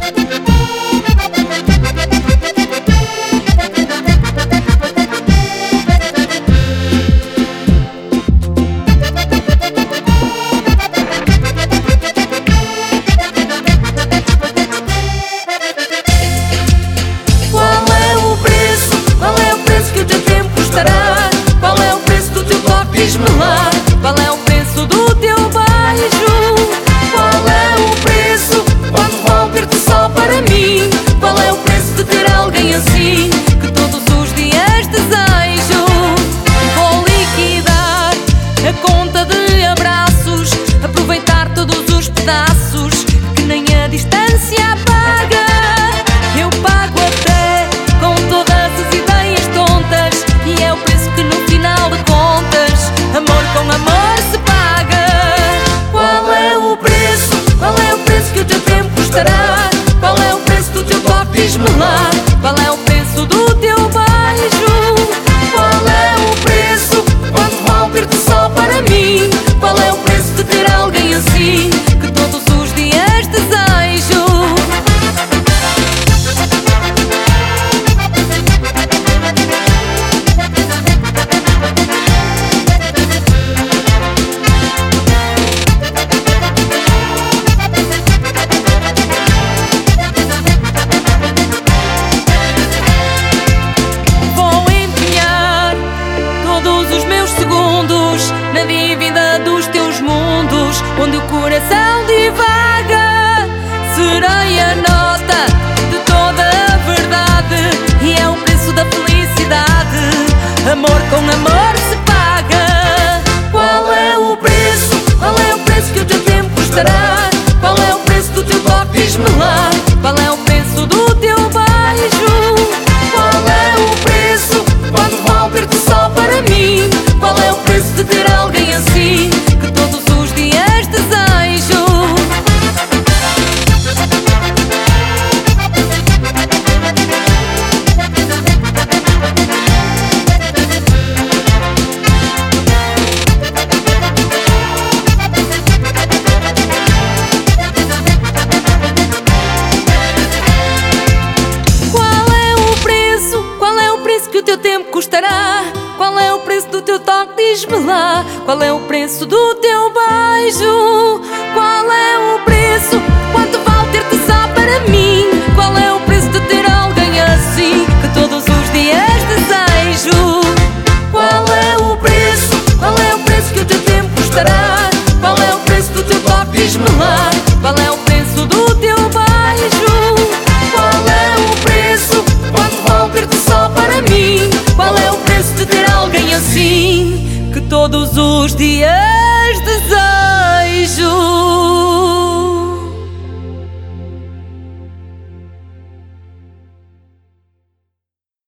Qual é o preço do teu beijo? Qual é o preço quando vou ter-te só para mim? Qual é o preço de ter alguém assim que todos os dias desejo? Vou liquidar a conta de abraços, aproveitar todos os pedaços que nem a distância paga. Eu pago até com todas as ideias tontas, e é o preço que no final de contas amor com amor se paga. Qual é o preço? Qual é o preço que o teu tempo custará? Qual é o preço do teu toque? Diz-me lá. Qual é o preço do teu beijo? Qual é o preço quando vou ter-te só para mim? Qual é o preço de ter alguém assim que todos os dias desejo? Na dívida dos teus mundos, onde o coração divaga, serei a nota de toda a verdade, e é o preço da felicidade. Amor com amor se paga. Qual é o preço? Qual é o preço que o teu tempo custará? Qual é o preço do teu toque? Diz-me lá. Qual é o preço do teu beijo? Qual é o preço quando vou ter-te só para mim? Qual é o preço de ter alguém assim que todos os dias desejo? Qual é o preço? Qual é o preço que o teu tempo custará? Qual é o preço do teu toque? Diz-me lá. Qual é o preço do teu beijo? Qual é o preço? Quanto vale ter-te só para mim? Qual é o preço de ter alguém assim que todos os dias desejo? Qual é o preço? Qual é o preço que o teu tempo custará? Qual é o preço do teu toque? Diz-me lá. Qual é o preço do teu beijo? Qual é o preço quando vou ter-te só para mim? Qual é o preço de ter alguém assim que todos os dias desejo?